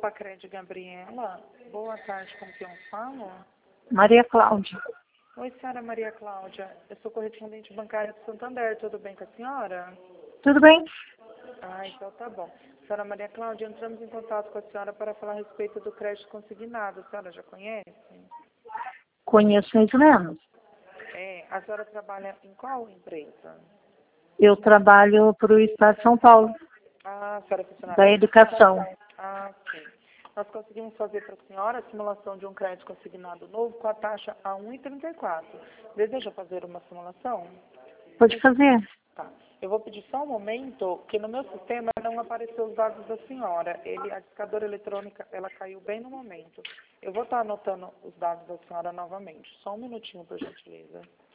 Pacred Gabriela. Boa tarde, com quem eu falo? Maria Cláudia. Oi, senhora Maria Cláudia. Eu sou correspondente bancária do Santander. Tudo bem com a senhora? Tudo bem? Ah, então tá bom. Senhora Maria Cláudia, entramos em contato com a senhora para falar a respeito do crédito consignado. A senhora já conhece? Conheço mais ou menos. A senhora trabalha em qual empresa? Eu trabalho para o Estado de São Paulo, Ah, a senhora é funcionária da educação. Ah, sim. Nós conseguimos fazer para a senhora a simulação de um crédito consignado novo com a taxa a 1,34. Deseja fazer uma simulação? Pode fazer. Tá. Eu vou pedir só um momento, porque no meu sistema não apareceu os dados da senhora. A discadora eletrônica, ela caiu bem no momento. Eu vou estar anotando os dados da senhora novamente. Só um minutinho, por gentileza.